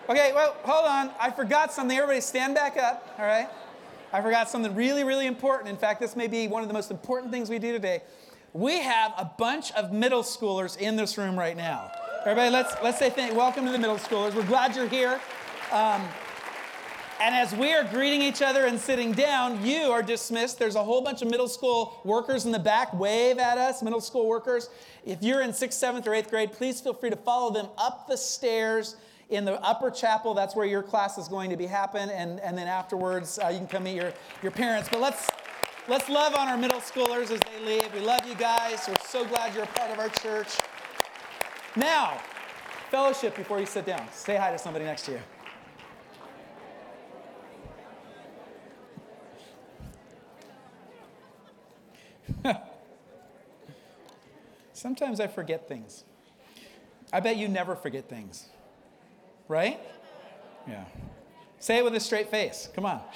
Okay, well, hold on. I forgot something. Everybody stand back up, all right? I forgot something really, really important. In fact, this may be one of the most important things we do today. We have a bunch of middle schoolers in this room right now. Everybody, let's say welcome to the middle schoolers. We're glad you're here. And as we are greeting each other and sitting down, you are dismissed. There's a whole bunch of middle school workers in the back. Wave at us, middle school workers. If you're in 6th, 7th, or 8th grade, please feel free to follow them up the stairs in the upper chapel. That's where your class is going to be happen. And then afterwards, you can come meet your parents. But let's love on our middle schoolers as they leave. We love you guys. We're so glad you're a part of our church. Now, fellowship before you sit down. Say hi to somebody next to you. Sometimes I forget things. I bet you never forget things. Right? Yeah. Say it with a straight face. Come on.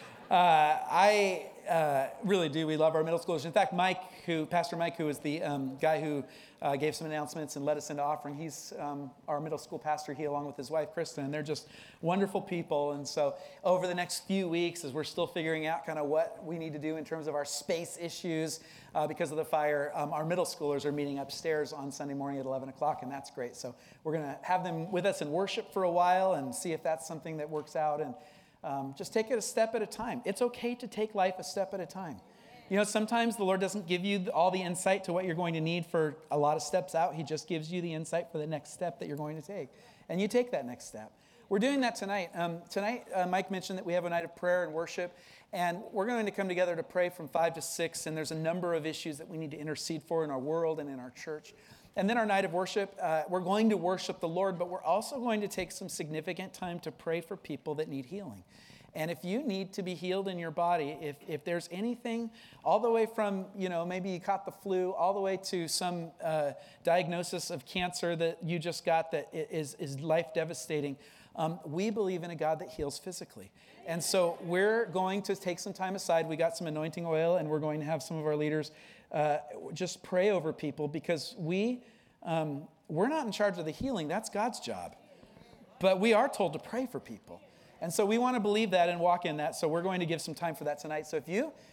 I really do. We love our middle schoolers. In fact, Pastor Mike, who is the guy who gave some announcements and led us into offering, he's our middle school pastor, he along with his wife, Kristen, and they're just wonderful people. And so over the next few weeks, as we're still figuring out kind of what we need to do in terms of our space issues because of the fire, our middle schoolers are meeting upstairs on Sunday morning at 11 o'clock, and that's great. So we're going to have them with us in worship for a while and see if that's something that works out. And just take it a step at a time. It's okay to take life a step at a time. You know, sometimes the Lord doesn't give you all the insight to what you're going to need for a lot of steps out. He just gives you the insight for the next step that you're going to take. And you take that next step. We're doing that tonight. Mike mentioned that we have a night of prayer and worship. And we're going to come together to pray from 5 to 6. And there's a number of issues that we need to intercede for in our world and in our church. And then our night of worship, we're going to worship the Lord, but we're also going to take some significant time to pray for people that need healing. And if you need to be healed in your body, if there's anything, all the way from, maybe you caught the flu, all the way to some diagnosis of cancer that you just got that is life devastating, we believe in a God that heals physically. And so we're going to take some time aside. We got some anointing oil, and we're going to have some of our leaders just pray over people, because we're not in charge of the healing. That's God's job. But we are told to pray for people. And so we want to believe that and walk in that. So we're going to give some time for that tonight. So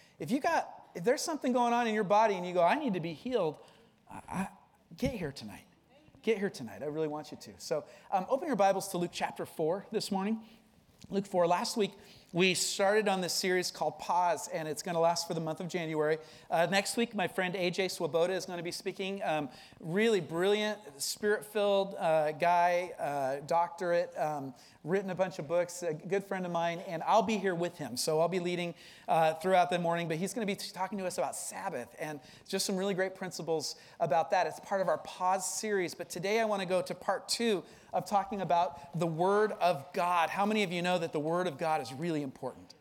if there's something going on in your body and you go, I need to be healed, get here tonight. Get here tonight. I really want you to. So open your Bibles to Luke chapter 4 this morning. Luke 4. Last week, we started on this series called Pause, and it's going to last for the month of January. Next week, my friend AJ Swoboda is going to be speaking. Really brilliant, spirit-filled guy, doctorate, written a bunch of books, a good friend of mine, and I'll be here with him. So I'll be leading throughout the morning, but he's going to be talking to us about Sabbath and just some really great principles about that. It's part of our Pause series, but today I want to go to part 2 of talking about the Word of God. How many of you know that the Word of God is really important?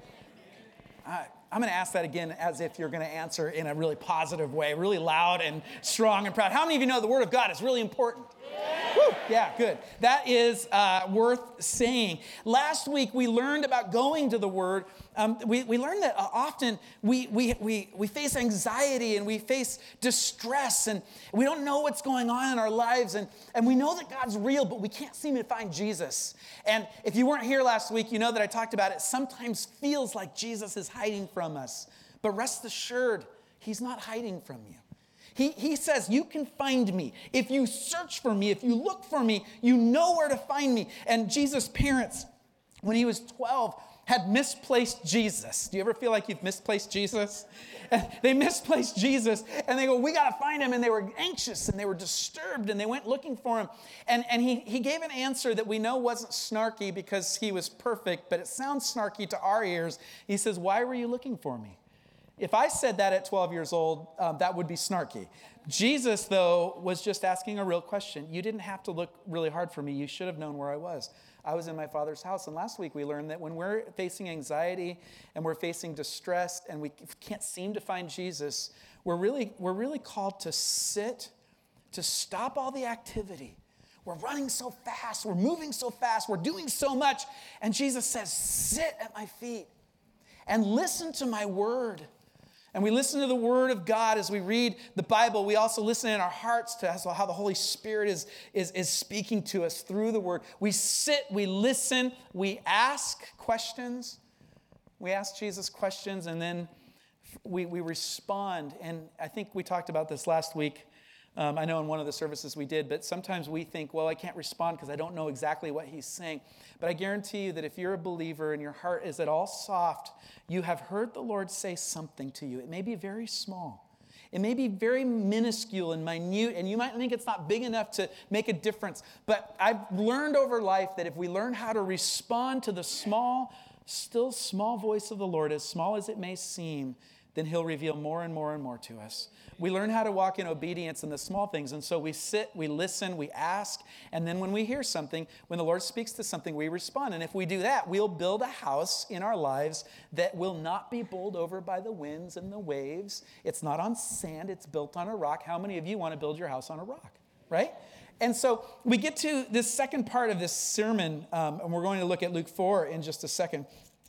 I'm going to ask that again as if you're going to answer in a really positive way, really loud and strong and proud. How many of you know the Word of God is really important? Yeah. Woo! Yeah, good. That is worth saying. Last week, we learned about going to the Word. We learned that often we face anxiety and we face distress, and we don't know what's going on in our lives, and we know that God's real, but we can't seem to find Jesus. And if you weren't here last week, you know that I talked about it. Sometimes feels like Jesus is hiding from us, but rest assured, He's not hiding from you. He says, you can find me. If you search for me, if you look for me, you know where to find me. And Jesus' parents, when he was 12, had misplaced Jesus. Do you ever feel like you've misplaced Jesus? They misplaced Jesus, and they go, we got to find him. And they were anxious, and they were disturbed, and they went looking for him. And he gave an answer that we know wasn't snarky because he was perfect, but it sounds snarky to our ears. He says, why were you looking for me? If I said that at 12 years old, that would be snarky. Jesus, though, was just asking a real question. You didn't have to look really hard for me. You should have known where I was. I was in my Father's house. And last week we learned that when we're facing anxiety and we're facing distress and we can't seem to find Jesus, we're really called to sit, to stop all the activity. We're running so fast. We're moving so fast. We're doing so much. And Jesus says, sit at my feet and listen to my word. And we listen to the Word of God as we read the Bible. We also listen in our hearts to how the Holy Spirit is speaking to us through the Word. We sit, we listen, we ask questions. We ask Jesus questions, and then we respond. And I think we talked about this last week. I know in one of the services we did, but sometimes we think, well, I can't respond because I don't know exactly what he's saying. But I guarantee you that if you're a believer and your heart is at all soft, you have heard the Lord say something to you. It may be very small. It may be very minuscule and minute, and you might think it's not big enough to make a difference. But I've learned over life that if we learn how to respond to the still small voice of the Lord, as small as it may seem, then he'll reveal more and more and more to us. We learn how to walk in obedience in the small things. And so we sit, we listen, we ask. And then when we hear something, when the Lord speaks to something, we respond. And if we do that, we'll build a house in our lives that will not be bowled over by the winds and the waves. It's not on sand. It's built on a rock. How many of you want to build your house on a rock, right? And so we get to this second part of this sermon, and we're going to look at Luke 4 in just a second.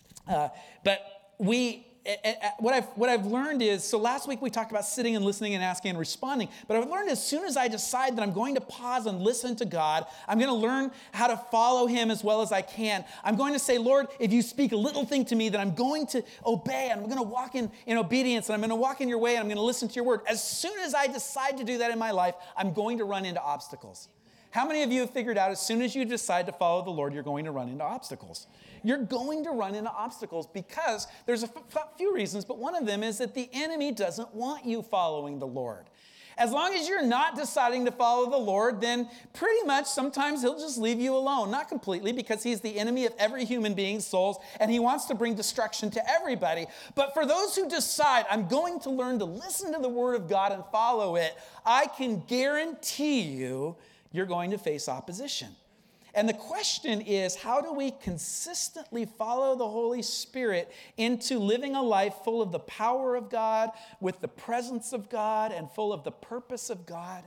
What I've learned is, so last week we talked about sitting and listening and asking and responding, but I've learned as soon as I decide that I'm going to pause and listen to God, I'm going to learn how to follow him as well as I can. I'm going to say, Lord, if you speak a little thing to me, then I'm going to obey, and I'm going to walk in obedience, and I'm going to walk in your way, and I'm going to listen to your word. As soon as I decide to do that in my life, I'm going to run into obstacles. How many of you have figured out as soon as you decide to follow the Lord, you're going to run into obstacles? You're going to run into obstacles because there's a few reasons, but one of them is that the enemy doesn't want you following the Lord. As long as you're not deciding to follow the Lord, then pretty much sometimes he'll just leave you alone. Not completely, because he's the enemy of every human being's souls, and he wants to bring destruction to everybody. But for those who decide, I'm going to learn to listen to the word of God and follow it, I can guarantee you're going to face opposition. And the question is, how do we consistently follow the Holy Spirit into living a life full of the power of God, with the presence of God, and full of the purpose of God?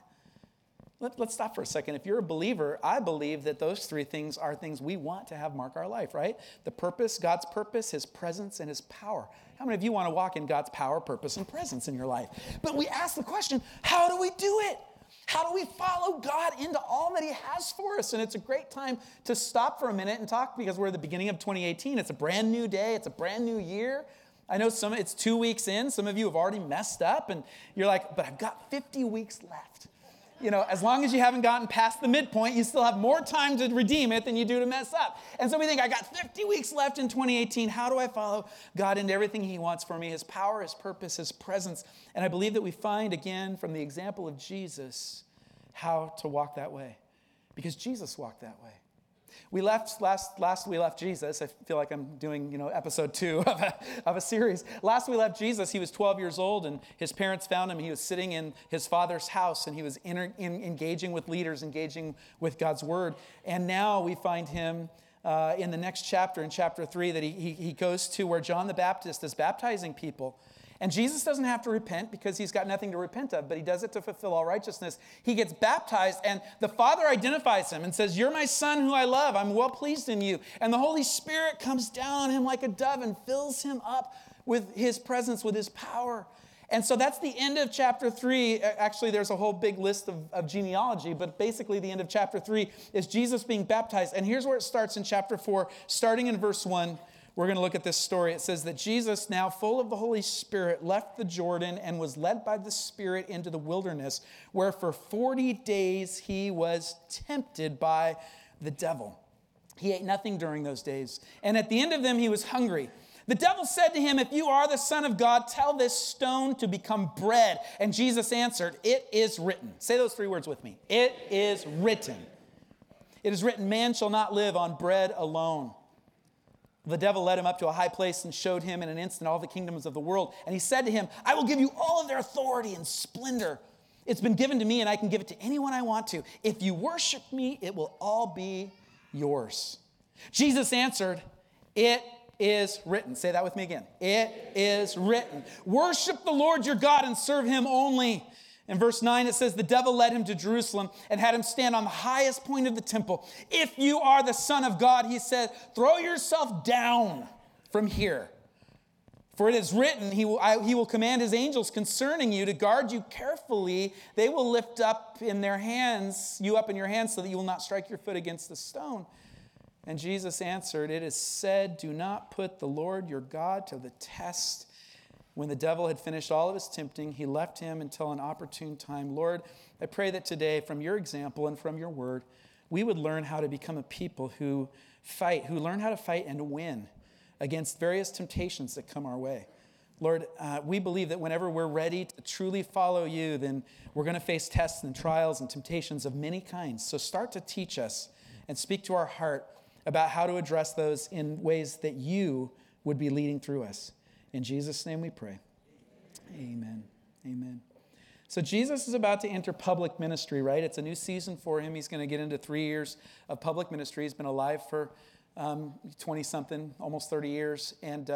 Let's stop for a second. If you're a believer, I believe that those three things are things we want to have mark our life, right? The purpose, God's purpose, his presence, and his power. How many of you want to walk in God's power, purpose, and presence in your life? But we ask the question, how do we do it? How do we follow God into all that he has for us? And it's a great time to stop for a minute and talk, because we're at the beginning of 2018. It's a brand new day. It's a brand new year. I know it's 2 weeks in. Some of you have already messed up, and you're like, but I've got 50 weeks left. You know, as long as you haven't gotten past the midpoint, you still have more time to redeem it than you do to mess up. And so we think, I got 50 weeks left in 2018. How do I follow God into everything he wants for me? His power, his purpose, his presence. And I believe that we find, again, from the example of Jesus, how to walk that way. Because Jesus walked that way. We left we left Jesus. I feel like I'm doing, episode 2 of a series. Last we left Jesus, he was 12 years old, and his parents found him. He was sitting in his father's house, and he was engaging with leaders, engaging with God's word. And now we find him in the next chapter, in chapter 3, that he goes to where John the Baptist is baptizing people. And Jesus doesn't have to repent because he's got nothing to repent of, but he does it to fulfill all righteousness. He gets baptized, and the Father identifies him and says, "You're my Son who I love. I'm well pleased in you." And the Holy Spirit comes down on him like a dove and fills him up with his presence, with his power. And so that's the end of chapter 3. Actually, there's a whole big list of genealogy, but basically the end of chapter 3 is Jesus being baptized. And here's where it starts in chapter 4, starting in verse 1. We're going to look at this story. It says that Jesus, now full of the Holy Spirit, left the Jordan and was led by the Spirit into the wilderness, where for 40 days he was tempted by the devil. He ate nothing during those days, and at the end of them he was hungry. The devil said to him, "If you are the Son of God, tell this stone to become bread." And Jesus answered, "It is written." Say those 3 words with me. It is written. It is written, "Man shall not live on bread alone." The devil led him up to a high place and showed him in an instant all the kingdoms of the world. And he said to him, "I will give you all of their authority and splendor. It's been given to me, and I can give it to anyone I want to. If you worship me, it will all be yours." Jesus answered, "It is written." Say that with me again. It is written. "Worship the Lord your God and serve him only." In verse 9, it says, the devil led him to Jerusalem and had him stand on the highest point of the temple. "If you are the Son of God," he said, "throw yourself down from here. For it is written, he will command his angels concerning you to guard you carefully. They will lift up in their hands, you up in your hands, so that you will not strike your foot against the stone. And Jesus answered, it is said, do not put the Lord your God to the test. When the devil had finished all of his tempting, he left him until an opportune time. Lord, I pray that today, from your example and from your word, we would learn how to become a people who fight, who learn how to fight and win against various temptations that come our way. Lord, we believe that whenever we're ready to truly follow you, then we're going to face tests and trials and temptations of many kinds. So start to teach us and speak to our heart about how to address those in ways that you would be leading through us. In Jesus' name we pray. Amen. Amen. So Jesus is about to enter public ministry, right? It's a new season for him. He's going to get into 3 years of public ministry. He's been alive for 20-something, almost 30 years. And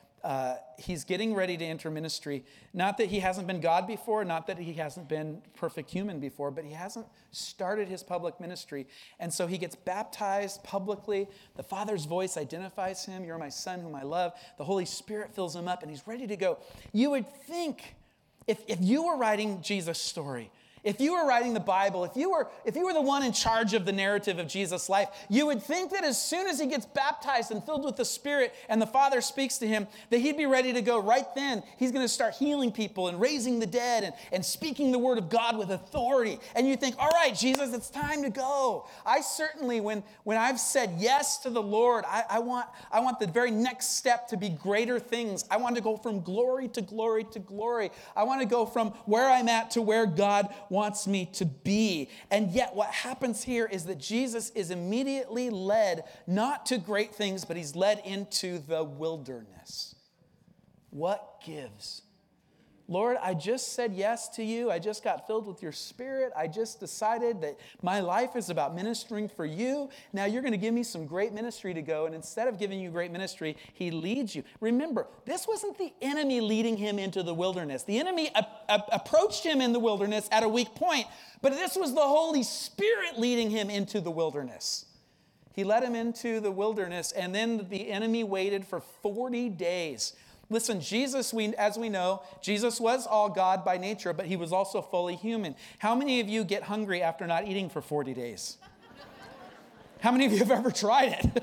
he's getting ready to enter ministry. Not that he hasn't been God before, not that he hasn't been perfect human before, but he hasn't started his public ministry. And so he gets baptized publicly. The Father's voice identifies him. You're my Son whom I love. The Holy Spirit fills him up, and he's ready to go. You would think, if you were writing Jesus' story, if you were writing the Bible, if you were the one in charge of the narrative of Jesus' life, you would think that as soon as he gets baptized and filled with the Spirit and the Father speaks to him, that he'd be ready to go right then. He's going to start healing people and raising the dead and speaking the word of God with authority. And you think, all right, Jesus, it's time to go. I certainly, when I've said yes to the Lord, I want the very next step to be greater things. I want to go from glory to glory to glory. I want to go from where I'm at to where God wants me to be. And yet what happens here is that Jesus is immediately led not to great things, but he's led into the wilderness. What gives? Lord, I just said yes to you. I just got filled with your Spirit. I just decided that my life is about ministering for you. Now you're going to give me some great ministry to go. And instead of giving you great ministry, he leads you. Remember, this wasn't the enemy leading him into the wilderness. The enemy approached him in the wilderness at a weak point, but this was the Holy Spirit leading him into the wilderness. He led him into the wilderness, and then the enemy waited for 40 days. Listen, Jesus, as we know, Jesus was all God by nature, but he was also fully human. How many of you get hungry after not eating for 40 days? How many of you have ever tried it?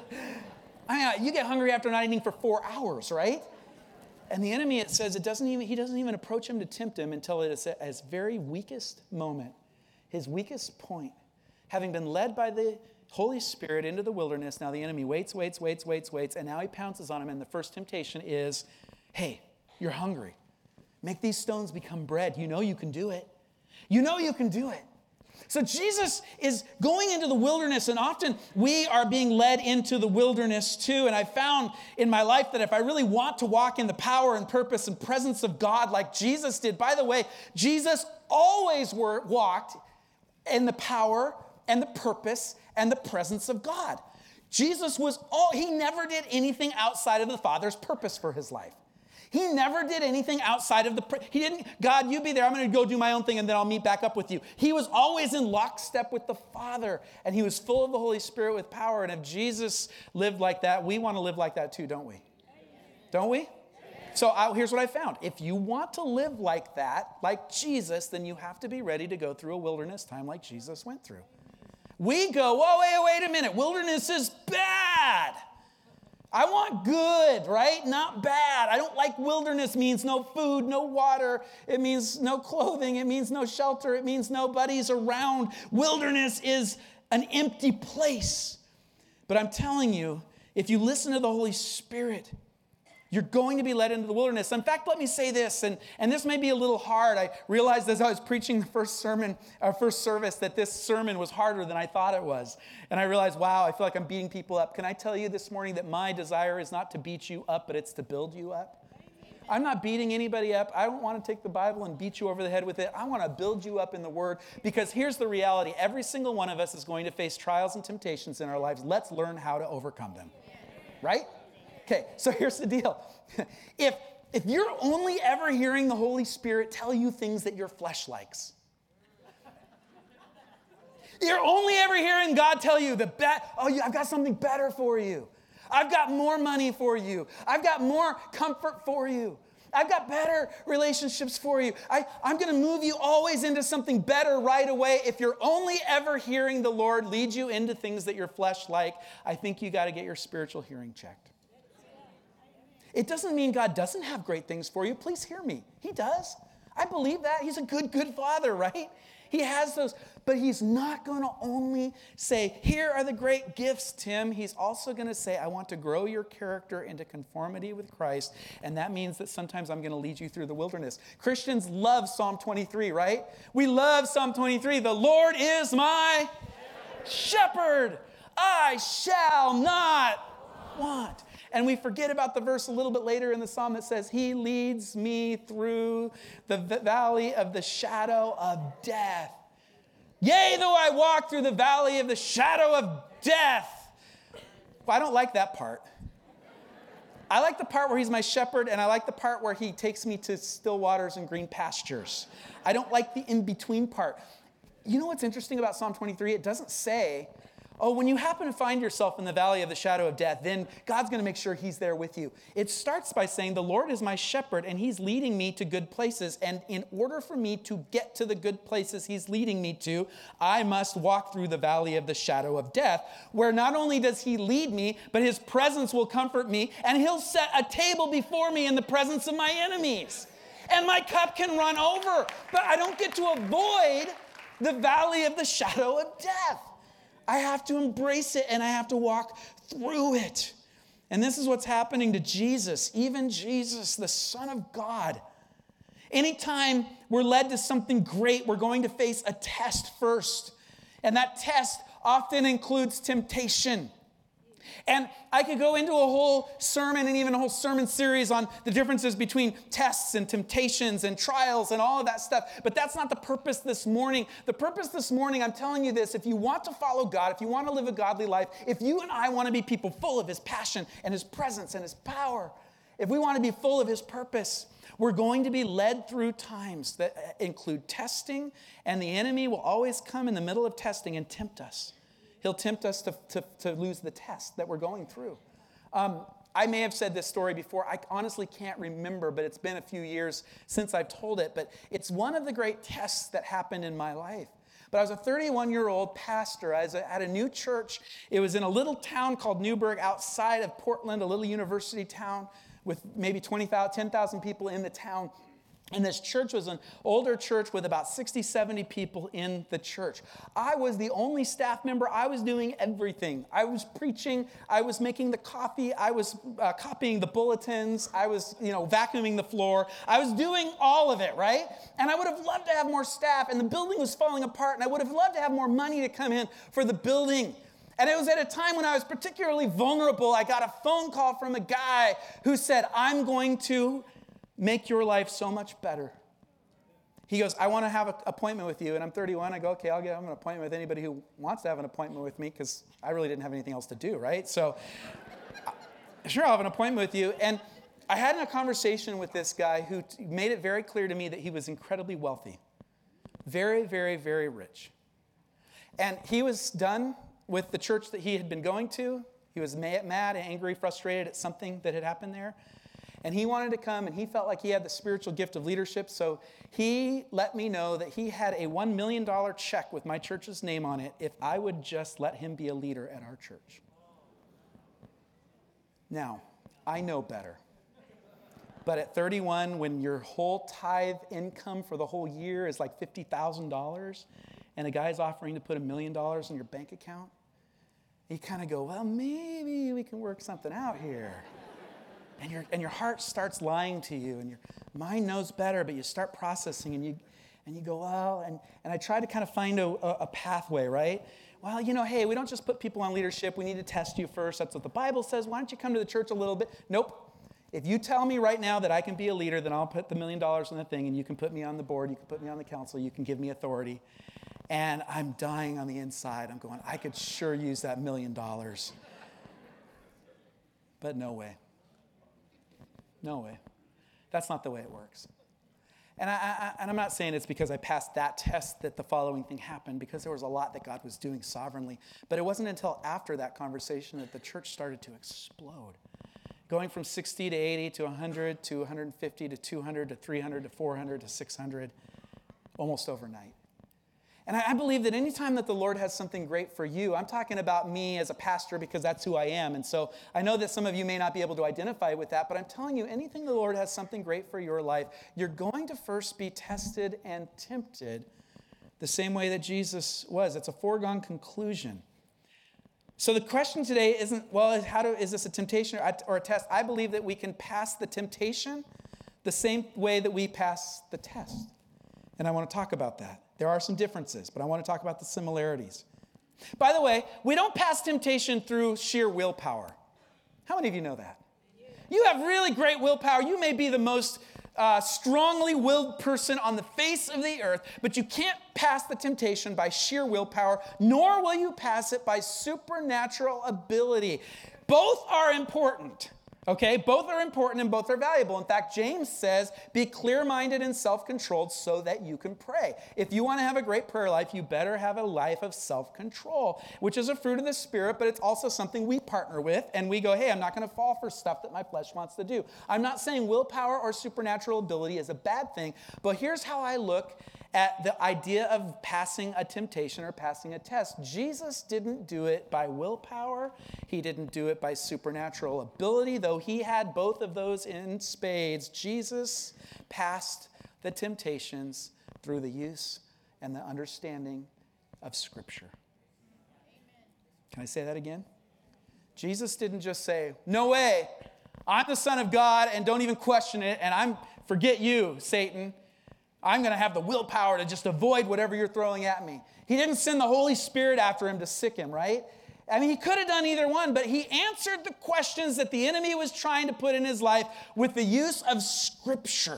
I mean, you get hungry after not eating for 4 hours, right? And the enemy, it says, he doesn't even approach him to tempt him until it is at his very weakest moment, his weakest point. Having been led by the Holy Spirit into the wilderness, now the enemy waits, and now he pounces on him, and the first temptation is, hey, you're hungry. Make these stones become bread. You know you can do it. You know you can do it. So Jesus is going into the wilderness, and often we are being led into the wilderness too. And I found in my life that if I really want to walk in the power and purpose and presence of God like Jesus did, by the way, Jesus always walked in the power and the purpose and the presence of God. Jesus he never did anything outside of the Father's purpose for his life. He never did anything outside of God, you be there, I'm going to go do my own thing, and then I'll meet back up with you. He was always in lockstep with the Father, and he was full of the Holy Spirit with power. And if Jesus lived like that, we want to live like that too, don't we? Don't we? So here's what I found. If you want to live like that, like Jesus, then you have to be ready to go through a wilderness time like Jesus went through. We go, whoa, wait a minute. Wilderness is bad. I want good, right? Not bad. I don't like wilderness. Means no food, no water. It means no clothing. It means no shelter. It means nobody's around. Wilderness is an empty place. But I'm telling you, if you listen to the Holy Spirit, you're going to be led into the wilderness. In fact, let me say this, and this may be a little hard. I realized as I was preaching the first service, that this sermon was harder than I thought it was. And I realized, wow, I feel like I'm beating people up. Can I tell you this morning that my desire is not to beat you up, but it's to build you up? I'm not beating anybody up. I don't want to take the Bible and beat you over the head with it. I want to build you up in the Word, because here's the reality. Every single one of us is going to face trials and temptations in our lives. Let's learn how to overcome them. Right? Okay, so here's the deal. If you're only ever hearing the Holy Spirit tell you things that your flesh likes, you're only ever hearing God tell you I've got something better for you. I've got more money for you. I've got more comfort for you. I've got better relationships for you. I'm going to move you always into something better right away. If you're only ever hearing the Lord lead you into things that your flesh like, I think you got to get your spiritual hearing checked. It doesn't mean God doesn't have great things for you. Please hear me. He does. I believe that. He's a good father, right? He has those. But he's not going to only say, here are the great gifts, Tim. He's also going to say, I want to grow your character into conformity with Christ. And that means that sometimes I'm going to lead you through the wilderness. Christians love Psalm 23, right? We love Psalm 23. The Lord is my shepherd. I shall not want. And we forget about the verse a little bit later in the psalm that says, he leads me through the valley of the shadow of death. Yea, though I walk through the valley of the shadow of death. Well, I don't like that part. I like the part where he's my shepherd, and I like the part where he takes me to still waters and green pastures. I don't like the in-between part. You know what's interesting about Psalm 23? It doesn't say, oh, when you happen to find yourself in the valley of the shadow of death, then God's going to make sure he's there with you. It starts by saying, the Lord is my shepherd, and he's leading me to good places. And in order for me to get to the good places he's leading me to, I must walk through the valley of the shadow of death, where not only does he lead me, but his presence will comfort me, and he'll set a table before me in the presence of my enemies. And my cup can run over, but I don't get to avoid the valley of the shadow of death. I have to embrace it, and I have to walk through it. And this is what's happening to Jesus, even Jesus, the Son of God. Anytime we're led to something great, we're going to face a test first. And that test often includes temptation. And I could go into a whole sermon and even a whole sermon series on the differences between tests and temptations and trials and all of that stuff. But that's not the purpose this morning. The purpose this morning, I'm telling you this, if you want to follow God, if you want to live a godly life, if you and I want to be people full of his passion and his presence and his power, if we want to be full of his purpose, we're going to be led through times that include testing, and the enemy will always come in the middle of testing and tempt us. He'll tempt us to lose the test that we're going through. I may have said this story before. I honestly can't remember, but it's been a few years since I've told it. But it's one of the great tests that happened in my life. But I was a 31-year-old pastor. I was at a new church. It was in a little town called Newburgh outside of Portland, a little university town with maybe 10,000 people in the town. And this church was an older church with about 60, 70 people in the church. I was the only staff member. I was doing everything. I was preaching. I was making the coffee. I was copying the bulletins. I was, vacuuming the floor. I was doing all of it, right? And I would have loved to have more staff, and the building was falling apart, and I would have loved to have more money to come in for the building. And it was at a time when I was particularly vulnerable. I got a phone call from a guy who said, I'm going to make your life so much better. He goes, I want to have an appointment with you. And I'm 31. I go, okay, I'll have an appointment with anybody who wants to have an appointment with me, because I really didn't have anything else to do, right? So, sure, I'll have an appointment with you. And I had a conversation with this guy who made it very clear to me that he was incredibly wealthy. Very, very, very rich. And he was done with the church that he had been going to. He was mad, angry, frustrated at something that had happened there. And he wanted to come, and he felt like he had the spiritual gift of leadership. So he let me know that he had a $1 million check with my church's name on it if I would just let him be a leader at our church. Now, I know better. But at 31, when your whole tithe income for the whole year is like $50,000, and a guy's offering to put $1 million in your bank account, you kind of go, well, maybe we can work something out here. And your heart starts lying to you, and your mind knows better, but you start processing, and you go, well, and I try to kind of find a pathway, right? Well, hey, we don't just put people on leadership. We need to test you first. That's what the Bible says. Why don't you come to the church a little bit? Nope. If you tell me right now that I can be a leader, then I'll put the $1 million in the thing, and you can put me on the board, you can put me on the council, you can give me authority. And I'm dying on the inside. I'm going, I could sure use that $1 million. But no way. No way. That's not the way it works. And I'm not saying it's because I passed that test that the following thing happened, because there was a lot that God was doing sovereignly. But it wasn't until after that conversation that the church started to explode. Going from 60 to 80 to 100 to 150 to 200 to 300 to 400 to 600, almost overnight. And I believe that anytime that the Lord has something great for you, I'm talking about me as a pastor because that's who I am. And so I know that some of you may not be able to identify with that, but I'm telling you, anything the Lord has something great for your life, you're going to first be tested and tempted the same way that Jesus was. It's a foregone conclusion. So the question today isn't, well, is this a temptation or a test? I believe that we can pass the temptation the same way that we pass the test. And I want to talk about that. There are some differences, but I want to talk about the similarities. By the way, we don't pass temptation through sheer willpower. How many of you know that? You have really great willpower. You may be the most strongly willed person on the face of the earth, but you can't pass the temptation by sheer willpower, nor will you pass it by supernatural ability. Both are important. Okay, both are important and both are valuable. In fact, James says, be clear-minded and self-controlled so that you can pray. If you want to have a great prayer life, you better have a life of self-control, which is a fruit of the Spirit, but it's also something we partner with, and we go, hey, I'm not going to fall for stuff that my flesh wants to do. I'm not saying willpower or supernatural ability is a bad thing, but here's how I look at the idea of passing a temptation or passing a test. Jesus didn't do it by willpower. He didn't do it by supernatural ability, though he had both of those in spades. Jesus passed the temptations through the use and the understanding of Scripture. Can I say that again? Jesus didn't just say, no way, I'm the Son of God and don't even question it, and forget you, Satan. I'm going to have the willpower to just avoid whatever you're throwing at me. He didn't send the Holy Spirit after him to sick him, right? I mean, he could have done either one, but he answered the questions that the enemy was trying to put in his life with the use of Scripture.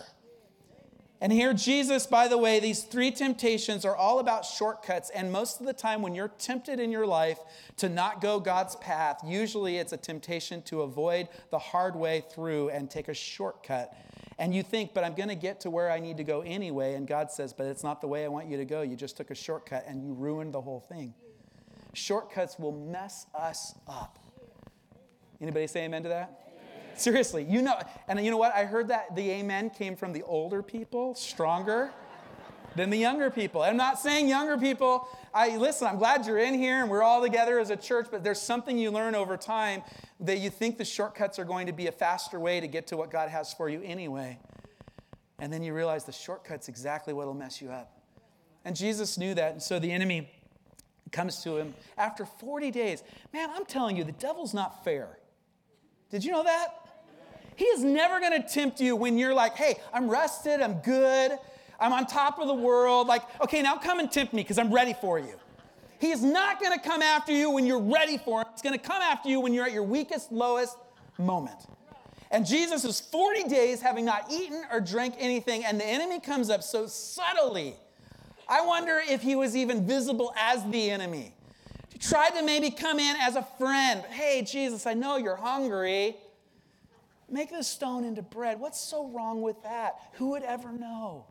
And here Jesus, by the way, these three temptations are all about shortcuts. And most of the time when you're tempted in your life to not go God's path, usually it's a temptation to avoid the hard way through and take a shortcut. And you think, but I'm going to get to where I need to go anyway. And God says, but it's not the way I want you to go. You just took a shortcut and you ruined the whole thing. Shortcuts will mess us up. Anybody say amen to that? Amen. Seriously, and you know what? I heard that the amen came from the older people, stronger than the younger people. I'm not saying younger people. Listen, I'm glad you're in here and we're all together as a church, but there's something you learn over time that you think the shortcuts are going to be a faster way to get to what God has for you anyway. And then you realize the shortcut's exactly what will mess you up. And Jesus knew that, and so the enemy comes to him after 40 days. Man, I'm telling you, the devil's not fair. Did you know that? He is never going to tempt you when you're like, hey, I'm rested, I'm good, I'm on top of the world. Like, okay, now come and tempt me because I'm ready for you. He is not going to come after you when you're ready for him. It's going to come after you when you're at your weakest, lowest moment. And Jesus is 40 days having not eaten or drank anything, and the enemy comes up so subtly. I wonder if he was even visible as the enemy. He tried to maybe come in as a friend. Hey, Jesus, I know you're hungry. Make this stone into bread. What's so wrong with that? Who would ever know?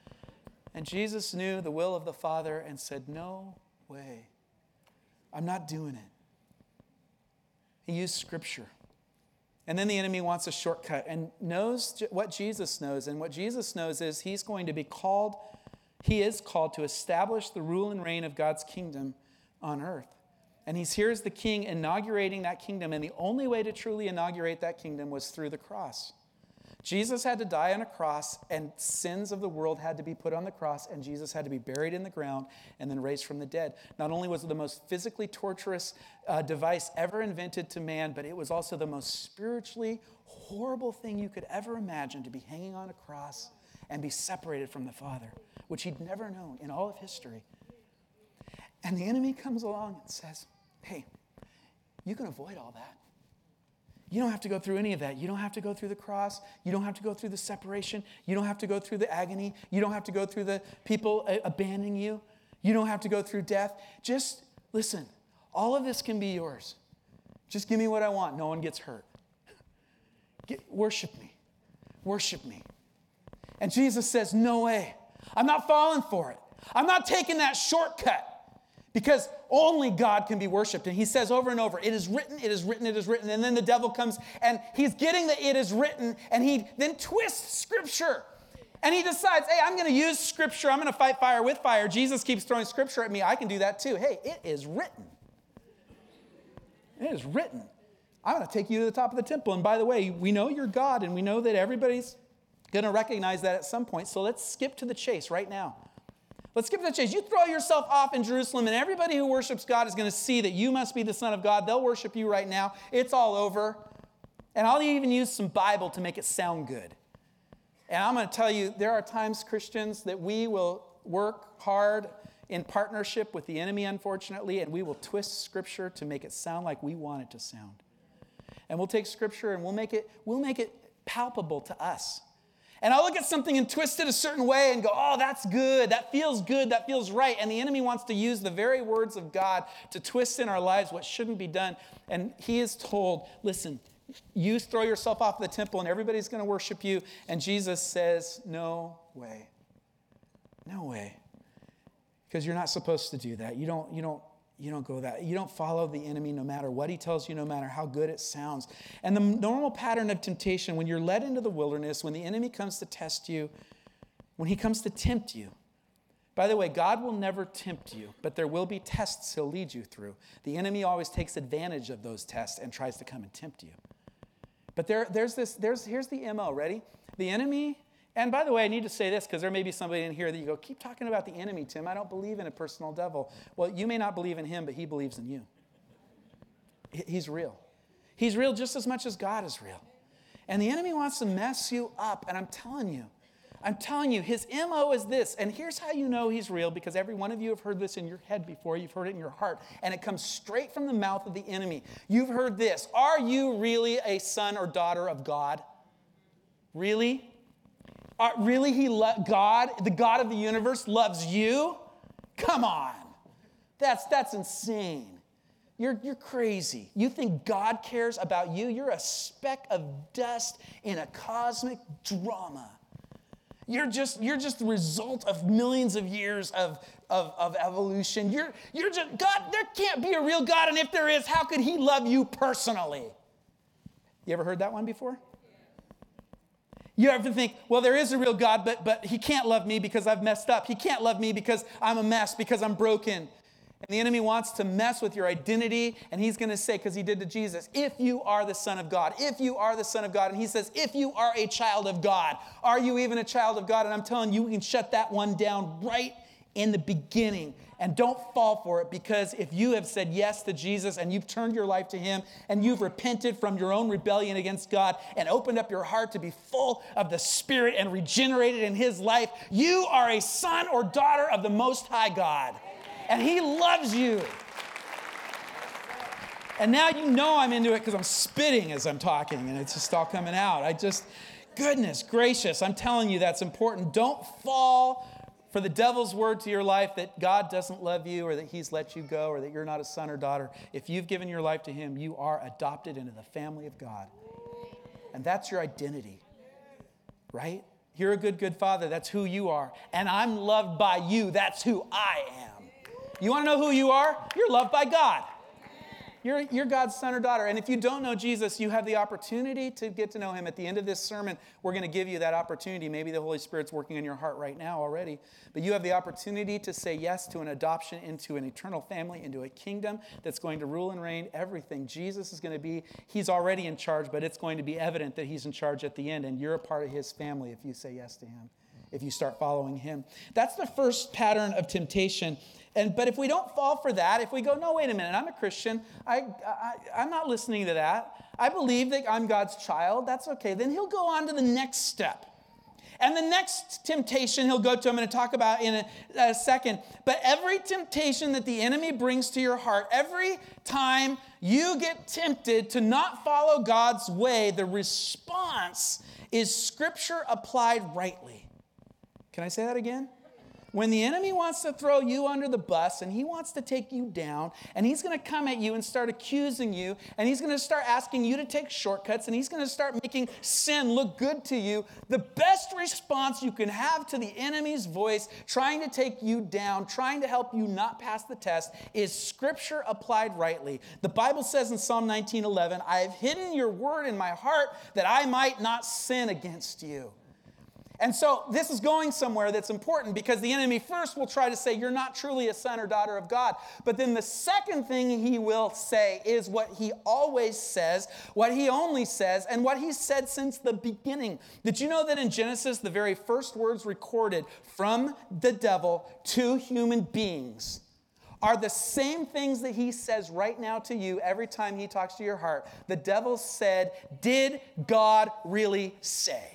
And Jesus knew the will of the Father and said, no way. I'm not doing it. He used Scripture. And then the enemy wants a shortcut and knows what Jesus knows. And what Jesus knows is he is called to establish the rule and reign of God's kingdom on earth. And he's here as the king inaugurating that kingdom. And the only way to truly inaugurate that kingdom was through the cross. Jesus had to die on a cross, and sins of the world had to be put on the cross, and Jesus had to be buried in the ground and then raised from the dead. Not only was it the most physically torturous device ever invented to man, but it was also the most spiritually horrible thing you could ever imagine, to be hanging on a cross and be separated from the Father, which he'd never known in all of history. And the enemy comes along and says, hey, you can avoid all that. You don't have to go through any of that. You don't have to go through the cross. You don't have to go through the separation. You don't have to go through the agony. You don't have to go through the people abandoning you. You don't have to go through death. Just listen, all of this can be yours. Just give me what I want. No one gets hurt. Worship me. Worship me. And Jesus says, no way. I'm not falling for it. I'm not taking that shortcut because only God can be worshiped. And he says over and over, it is written, it is written, it is written. And then the devil comes and he's getting the it is written, and he then twists Scripture. And he decides, hey, I'm going to use Scripture. I'm going to fight fire with fire. Jesus keeps throwing Scripture at me. I can do that too. Hey, it is written. It is written. I'm going to take you to the top of the temple. And by the way, we know you're God, and we know that everybody's going to recognize that at some point. So let's skip to the chase right now. Let's skip to the chase. You throw yourself off in Jerusalem, and everybody who worships God is going to see that you must be the Son of God. They'll worship you right now. It's all over. And I'll even use some Bible to make it sound good. And I'm going to tell you, there are times, Christians, that we will work hard in partnership with the enemy, unfortunately, and we will twist Scripture to make it sound like we want it to sound. And we'll take Scripture and we'll make it palpable to us. And I'll look at something and twist it a certain way and go, oh, that's good, that feels right. And the enemy wants to use the very words of God to twist in our lives what shouldn't be done. And he is told, listen, you throw yourself off the temple and everybody's going to worship you. And Jesus says, no way. No way. Because you're not supposed to do that. You don't go that. You don't follow the enemy no matter what he tells you, no matter how good it sounds. And the normal pattern of temptation, when you're led into the wilderness, when the enemy comes to test you, when he comes to tempt you. By the way, God will never tempt you, but there will be tests he'll lead you through. The enemy always takes advantage of those tests and tries to come and tempt you. But here's the MO. Ready? The enemy. And by the way, I need to say this because there may be somebody in here that you go, keep talking about the enemy, Tim. I don't believe in a personal devil. Well, you may not believe in him, but he believes in you. He's real. He's real just as much as God is real. And the enemy wants to mess you up. And I'm telling you, his MO is this. And here's how you know he's real, because every one of you have heard this in your head before. You've heard it in your heart. And it comes straight from the mouth of the enemy. You've heard this. Are you really a son or daughter of God? Really? Really, God, the God of the universe, loves you? Come on. That's insane. You're crazy. You think God cares about you? You're a speck of dust in a cosmic drama. You're just the result of millions of years of evolution. You're just God. There can't be a real God, and if there is, how could he love you personally? You ever heard that one before? You ever think, well, there is a real God, but he can't love me because I've messed up. He can't love me because I'm a mess, because I'm broken. And the enemy wants to mess with your identity, and he's going to say, because he did to Jesus, if you are the Son of God, if you are the Son of God, and he says, if you are a child of God, are you even a child of God? And I'm telling you, we can shut that one down right in the beginning. And don't fall for it, because if you have said yes to Jesus and you've turned your life to him and you've repented from your own rebellion against God and opened up your heart to be full of the Spirit and regenerated in his life, you are a son or daughter of the Most High God. And he loves you. And now you know I'm into it because I'm spitting as I'm talking and it's just all coming out. Goodness gracious, I'm telling you that's important. Don't fall for the devil's word to your life that God doesn't love you or that he's let you go or that you're not a son or daughter. If you've given your life to him, you are adopted into the family of God. And that's your identity, right? You're a good father. That's who you are. And I'm loved by you. That's who I am. You want to know who you are? You're loved by God. You're God's son or daughter. And if you don't know Jesus, you have the opportunity to get to know him. At the end of this sermon, we're going to give you that opportunity. Maybe the Holy Spirit's working in your heart right now already. But you have the opportunity to say yes to an adoption into an eternal family, into a kingdom that's going to rule and reign everything. Jesus is going to be, he's already in charge, but it's going to be evident that he's in charge at the end. And you're a part of his family if you say yes to him, if you start following him. That's the first pattern of temptation. But if we don't fall for that, if we go, no, wait a minute, I'm a Christian, I'm not listening to that. I believe that I'm God's child. That's okay. Then he'll go on to the next step. And the next temptation he'll go to, I'm going to talk about in a second. But every temptation that the enemy brings to your heart, every time you get tempted to not follow God's way, the response is Scripture applied rightly. Can I say that again? When the enemy wants to throw you under the bus and he wants to take you down and he's going to come at you and start accusing you and he's going to start asking you to take shortcuts and he's going to start making sin look good to you, the best response you can have to the enemy's voice trying to take you down, trying to help you not pass the test, is Scripture applied rightly. The Bible says in Psalm 19:11, I have hidden your word in my heart that I might not sin against you. And so this is going somewhere that's important because the enemy first will try to say you're not truly a son or daughter of God. But then the second thing he will say is what he always says, what he only says, and what he said since the beginning. Did you know that in Genesis, the very first words recorded from the devil to human beings are the same things that he says right now to you every time he talks to your heart? The devil said, did God really say?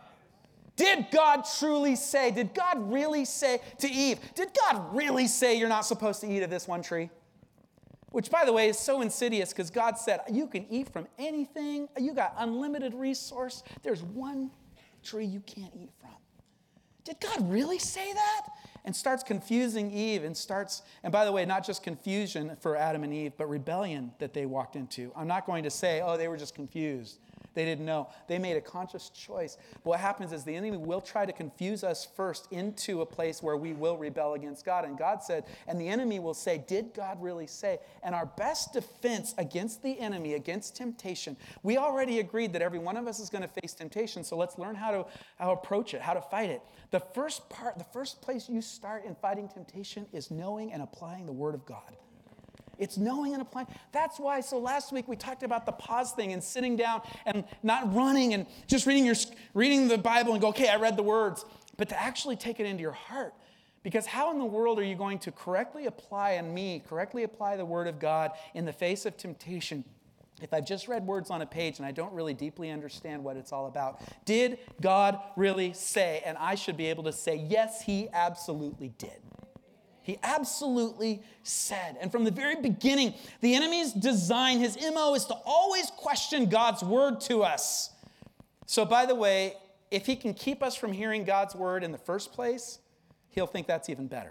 Did God truly say? Did God really say to Eve? Did God really say you're not supposed to eat of this one tree? Which, by the way, is so insidious because God said you can eat from anything. You got unlimited resource. There's one tree you can't eat from. Did God really say that? And starts confusing Eve and by the way, not just confusion for Adam and Eve, but rebellion that they walked into. I'm not going to say, oh, they were just confused. They didn't know. They made a conscious choice. But what happens is the enemy will try to confuse us first into a place where we will rebel against God. And God said, and the enemy will say, did God really say? And our best defense against the enemy, against temptation, we already agreed that every one of us is going to face temptation. So let's learn how to approach it, how to fight it. The first place you start in fighting temptation is knowing and applying the Word of God. It's knowing and applying. That's why, so last week we talked about the pause thing and sitting down and not running and just reading the Bible and go, okay, I read the words. But to actually take it into your heart. Because how in the world are you going to correctly apply the Word of God in the face of temptation if I've just read words on a page and I don't really deeply understand what it's all about? Did God really say? And I should be able to say, yes, he absolutely did. He absolutely said. And from the very beginning, the enemy's design, his MO, is to always question God's word to us. So by the way, if he can keep us from hearing God's word in the first place, he'll think that's even better.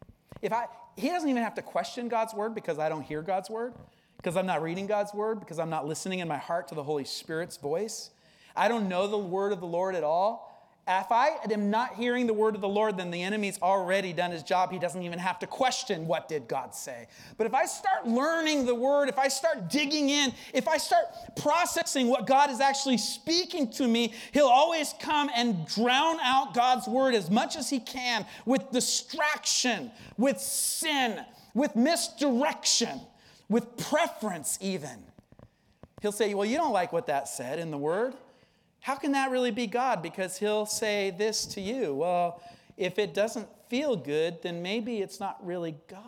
He doesn't even have to question God's word because I don't hear God's word, because I'm not reading God's word, because I'm not listening in my heart to the Holy Spirit's voice. I don't know the word of the Lord at all. If I am not hearing the word of the Lord, then the enemy's already done his job. He doesn't even have to question what did God say. But if I start learning the word, if I start digging in, if I start processing what God is actually speaking to me, he'll always come and drown out God's word as much as he can with distraction, with sin, with misdirection, with preference even. He'll say, well, you don't like what that said in the word. How can that really be God? Because he'll say this to you. Well, if it doesn't feel good, then maybe it's not really God.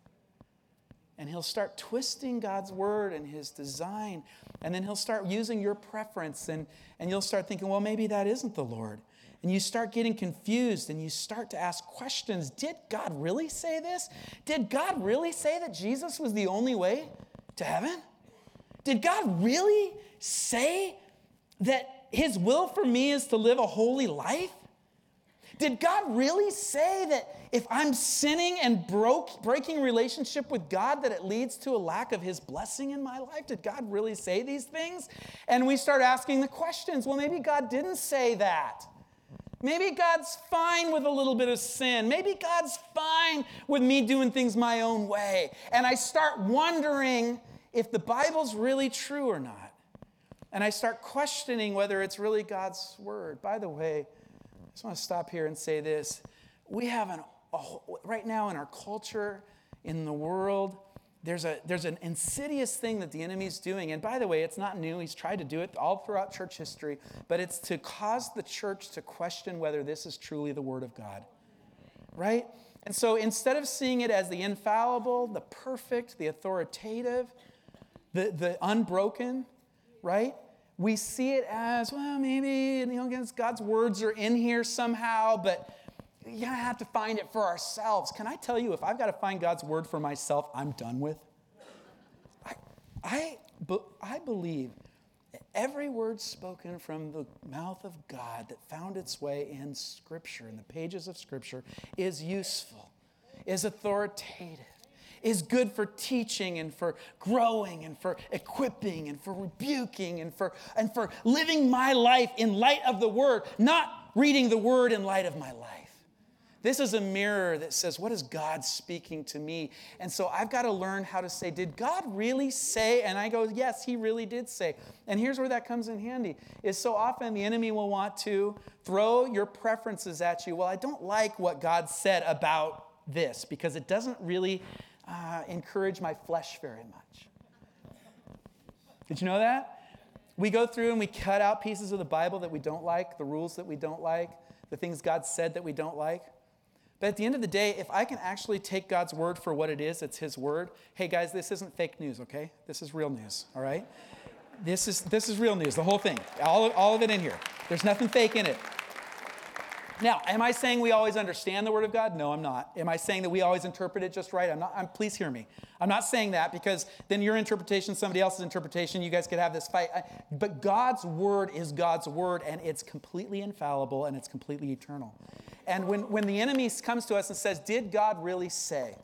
And he'll start twisting God's word and his design. And then he'll start using your preference. And you'll start thinking, well, maybe that isn't the Lord. And you start getting confused and you start to ask questions. Did God really say this? Did God really say that Jesus was the only way to heaven? Did God really say that his will for me is to live a holy life? Did God really say that if I'm sinning and breaking relationship with God, that it leads to a lack of his blessing in my life? Did God really say these things? And we start asking the questions. Well, maybe God didn't say that. Maybe God's fine with a little bit of sin. Maybe God's fine with me doing things my own way. And I start wondering if the Bible's really true or not. And I start questioning whether it's really God's word. By the way, I just want to stop here and say this. We have right now in our culture, in the world, there's an insidious thing that the enemy's doing. And by the way, it's not new. He's tried to do it all throughout church history. But it's to cause the church to question whether this is truly the word of God. Right? And so instead of seeing it as the infallible, the perfect, the authoritative, the unbroken, right? We see it as, well, maybe God's words are in here somehow, but you're going to have to find it for ourselves. Can I tell you, if I've got to find God's word for myself, I'm done with? I believe Every word spoken from the mouth of God that found its way in Scripture, in the pages of Scripture, is useful, is authoritative, is good for teaching and for growing and for equipping and for rebuking and for living my life in light of the Word, not reading the Word in light of my life. This is a mirror that says, what is God speaking to me? And so I've got to learn how to say, did God really say? And I go, yes, he really did say. And here's where that comes in handy, is so often the enemy will want to throw your preferences at you. Well, I don't like what God said about this because it doesn't really encourage my flesh very much. Did you know that? We go through and we cut out pieces of the Bible that we don't like, the rules that we don't like, the things God said that we don't like. But at the end of the day, if I can actually take God's word for what it is, it's his word. Hey guys, this isn't fake news, okay? This is real news, all right? This is real news, the whole thing. All of it in here. There's nothing fake in it. Now, am I saying we always understand the Word of God? No, I'm not. Am I saying that we always interpret it just right? I'm not. Please hear me. I'm not saying that because then your interpretation, somebody else's interpretation, you guys could have this fight. But God's Word is God's Word, and it's completely infallible, and it's completely eternal. And when the enemy comes to us and says, did God really say?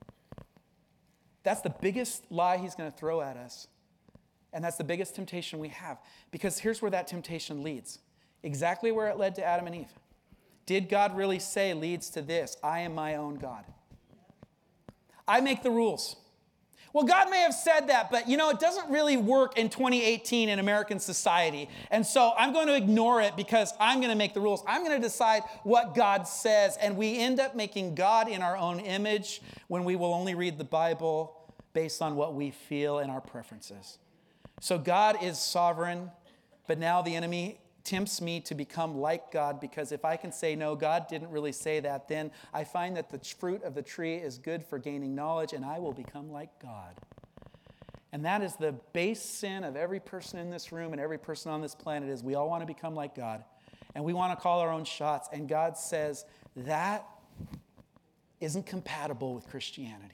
That's the biggest lie he's going to throw at us. And that's the biggest temptation we have. Because here's where that temptation leads. Exactly where it led to Adam and Eve. Did God really say leads to this? I am my own God. I make the rules. Well, God may have said that, but it doesn't really work in 2018 in American society. And so I'm going to ignore it because I'm going to make the rules. I'm going to decide what God says. And we end up making God in our own image when we will only read the Bible based on what we feel and our preferences. So God is sovereign, but now the enemy tempts me to become like God, because if I can say, no, God didn't really say that, then I find that the fruit of the tree is good for gaining knowledge, and I will become like God. And that is the base sin of every person in this room and every person on this planet, is we all want to become like God, and we want to call our own shots, and God says that isn't compatible with Christianity.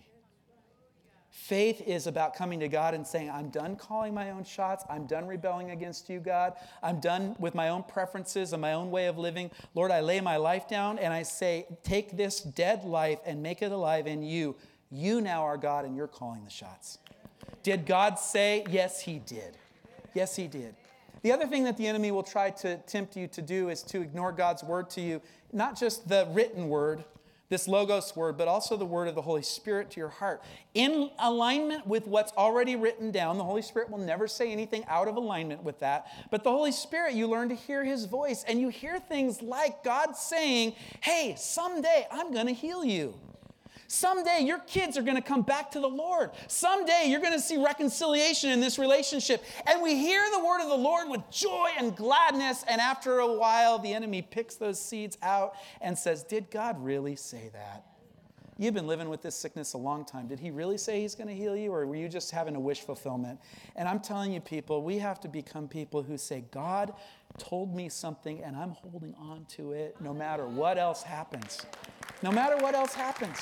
Faith is about coming to God and saying, I'm done calling my own shots. I'm done rebelling against you, God. I'm done with my own preferences and my own way of living. Lord, I lay my life down and I say, take this dead life and make it alive in you. You now are God and you're calling the shots. Did God say? Yes, he did. Yes, he did. The other thing that the enemy will try to tempt you to do is to ignore God's word to you, not just the written word, this Logos word, but also the word of the Holy Spirit to your heart. In alignment with what's already written down, the Holy Spirit will never say anything out of alignment with that. But the Holy Spirit, you learn to hear his voice, and you hear things like God saying, hey, someday I'm going to heal you. Someday your kids are going to come back to the Lord. Someday you're going to see reconciliation in this relationship. And we hear the word of the Lord with joy and gladness. And after a while, the enemy picks those seeds out and says, did God really say that? You've been living with this sickness a long time. Did he really say he's going to heal you, or were you just having a wish fulfillment? And I'm telling you, people, we have to become people who say, God told me something and I'm holding on to it no matter what else happens. No matter what else happens.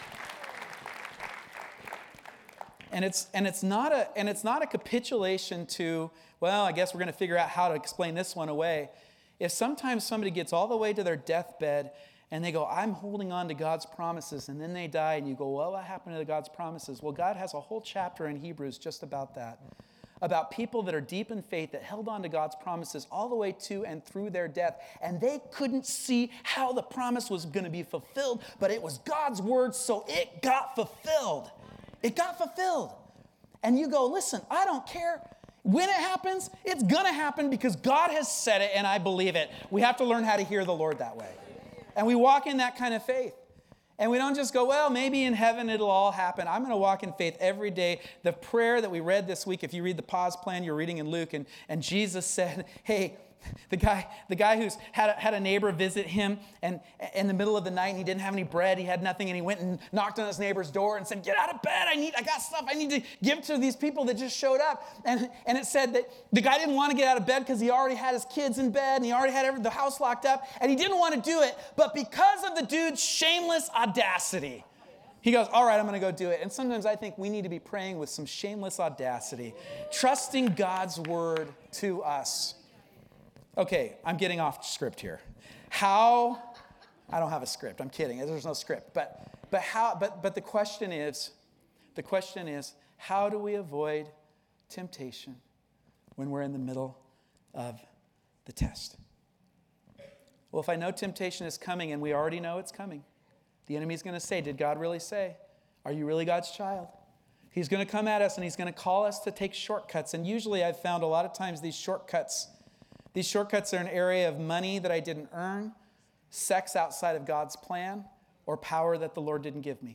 And it's not a capitulation to, well, I guess we're going to figure out how to explain this one away. If sometimes somebody gets all the way to their deathbed and they go, I'm holding on to God's promises, and then they die, and you go, well, what happened to God's promises? Well, God has a whole chapter in Hebrews just about that, about people that are deep in faith that held on to God's promises all the way to and through their death, and they couldn't see how the promise was going to be fulfilled, but it was God's word, so it got fulfilled. It got fulfilled. And you go, listen, I don't care. When it happens, it's going to happen because God has said it and I believe it. We have to learn how to hear the Lord that way. And we walk in that kind of faith. And we don't just go, well, maybe in heaven it'll all happen. I'm going to walk in faith every day. The prayer that we read this week, if you read the pause plan, you're reading in Luke, and Jesus said, hey, the guy who's had a neighbor visit him, and in the middle of the night, and he didn't have any bread, he had nothing, and he went and knocked on his neighbor's door and said, get out of bed, I got stuff I need to give to these people that just showed up. And it said that the guy didn't want to get out of bed because he already had his kids in bed, and he already had the house locked up, and he didn't want to do it, but because of the dude's shameless audacity, He goes, all right, I'm going to go do it. And sometimes I think we need to be praying with some shameless audacity, trusting God's word to us. Okay, I'm getting off script here. How? I don't have a script. I'm kidding. There's no script. But the question is, how do we avoid temptation when we're in the middle of the test? Well, if I know temptation is coming and we already know it's coming, the enemy's going to say, did God really say? Are you really God's child? He's going to come at us and he's going to call us to take shortcuts. And usually I've found a lot of times these shortcuts are an area of money that I didn't earn, sex outside of God's plan, or power that the Lord didn't give me.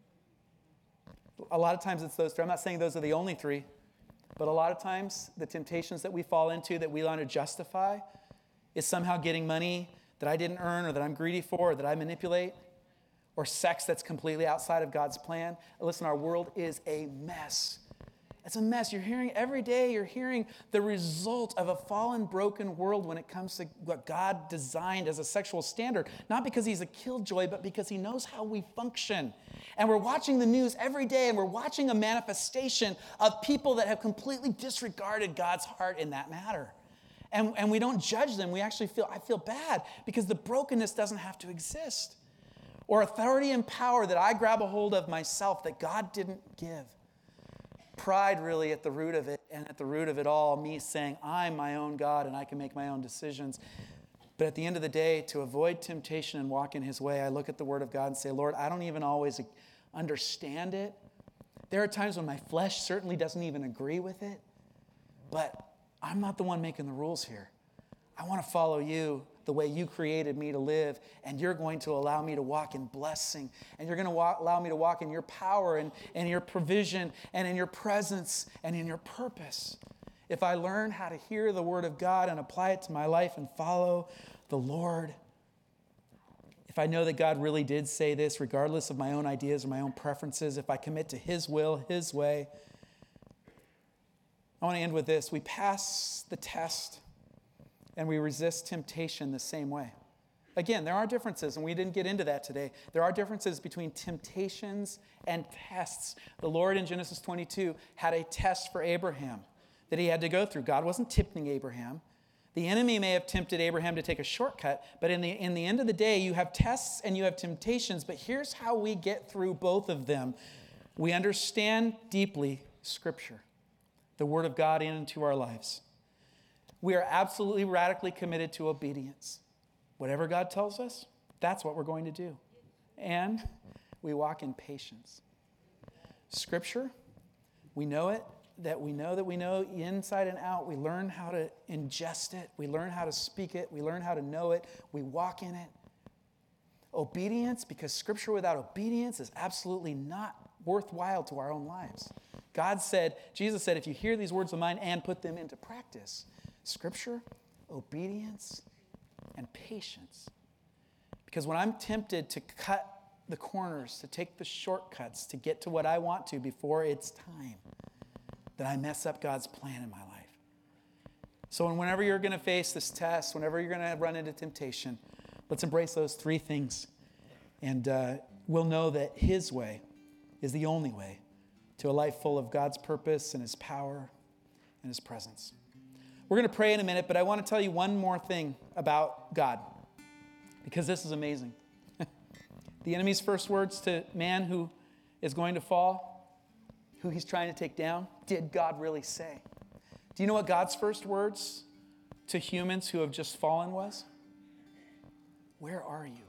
A lot of times it's those three. I'm not saying those are the only three, but a lot of times the temptations that we fall into that we want to justify is somehow getting money that I didn't earn or that I'm greedy for or that I manipulate, or sex that's completely outside of God's plan. Listen, our world is a mess. It's a mess. You're hearing every day, you're hearing the result of a fallen, broken world when it comes to what God designed as a sexual standard. Not because he's a killjoy, but because he knows how we function. And we're watching the news every day, and we're watching a manifestation of people that have completely disregarded God's heart in that matter. And we don't judge them. I feel bad because the brokenness doesn't have to exist. Or authority and power that I grab a hold of myself that God didn't give. Pride really at the root of it, and at the root of it all, me saying, I'm my own God and I can make my own decisions. But at the end of the day, to avoid temptation and walk in his way, I look at the word of God and say, Lord, I don't even always understand it. There are times when my flesh certainly doesn't even agree with it, but I'm not the one making the rules here. I want to follow you the way you created me to live, and you're going to allow me to walk in blessing, and you're going to allow me to walk in your power and your provision and in your presence and in your purpose. If I learn how to hear the word of God and apply it to my life and follow the Lord, if I know that God really did say this, regardless of my own ideas or my own preferences, if I commit to his will, his way, I want to end with this. We pass the test and we resist temptation the same way. Again, there are differences, and we didn't get into that today. There are differences between temptations and tests. The Lord in Genesis 22 had a test for Abraham that he had to go through. God wasn't tempting Abraham. The enemy may have tempted Abraham to take a shortcut, but in the end of the day, you have tests and you have temptations, but here's how we get through both of them. We understand deeply Scripture, the Word of God into our lives. We are absolutely radically committed to obedience. Whatever God tells us, that's what we're going to do. And we walk in patience. Scripture, we know it, that we know inside and out. We learn how to ingest it. We learn how to speak it. We learn how to know it. We walk in it. Obedience, because Scripture without obedience is absolutely not worthwhile to our own lives. Jesus said, if you hear these words of mine and put them into practice, Scripture, obedience, and patience. Because when I'm tempted to cut the corners, to take the shortcuts, to get to what I want to before it's time, then I mess up God's plan in my life. So whenever you're going to face this test, whenever you're going to run into temptation, let's embrace those three things. And we'll know that his way is the only way to a life full of God's purpose and his power and his presence. We're going to pray in a minute, but I want to tell you one more thing about God, because this is amazing. The enemy's first words to man who is going to fall, who he's trying to take down, did God really say? Do you know what God's first words to humans who have just fallen was? Where are you?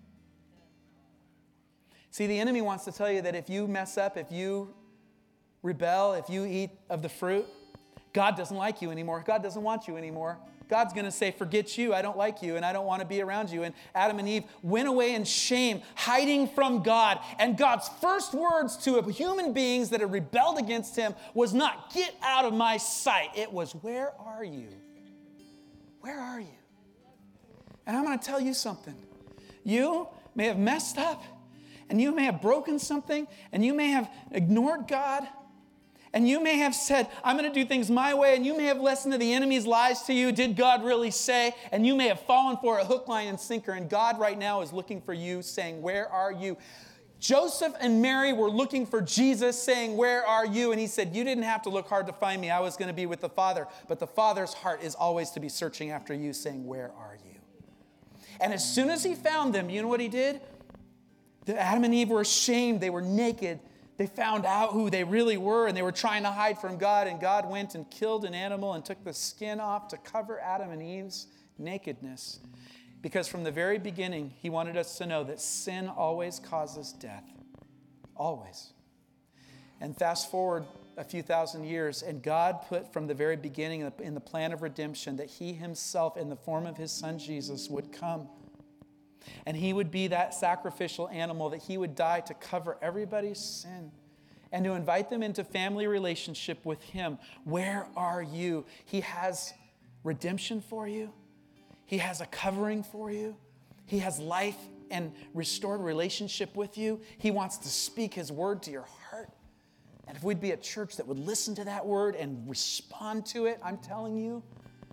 See, the enemy wants to tell you that if you mess up, if you rebel, if you eat of the fruit, God doesn't like you anymore. God doesn't want you anymore. God's going to say, forget you. I don't like you, and I don't want to be around you. And Adam and Eve went away in shame, hiding from God. And God's first words to human beings that had rebelled against him was not, get out of my sight. It was, where are you? Where are you? And I'm going to tell you something. You may have messed up, and you may have broken something, and you may have ignored God, and you may have said, I'm going to do things my way, and you may have listened to the enemy's lies to you. Did God really say? And you may have fallen for a hook, line, and sinker, and God right now is looking for you, saying, where are you? Joseph and Mary were looking for Jesus, saying, where are you? And he said, you didn't have to look hard to find me. I was going to be with the Father. But the Father's heart is always to be searching after you, saying, where are you? And as soon as he found them, you know what he did? Adam and Eve were ashamed. They were naked. They found out who they really were, and they were trying to hide from God. And God went and killed an animal and took the skin off to cover Adam and Eve's nakedness. Because from the very beginning, he wanted us to know that sin always causes death. Always. And fast forward a few thousand years, and God put from the very beginning in the plan of redemption that he himself, in the form of his son Jesus, would come. And he would be that sacrificial animal, that he would die to cover everybody's sin and to invite them into family relationship with him. Where are you? He has redemption for you. He has a covering for you. He has life and restored relationship with you. He wants to speak his word to your heart. And if we'd be a church that would listen to that word and respond to it, I'm telling you,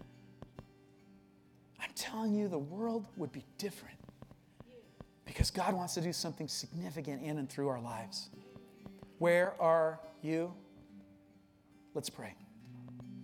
the world would be different. Because God wants to do something significant in and through our lives. Where are you? Let's pray.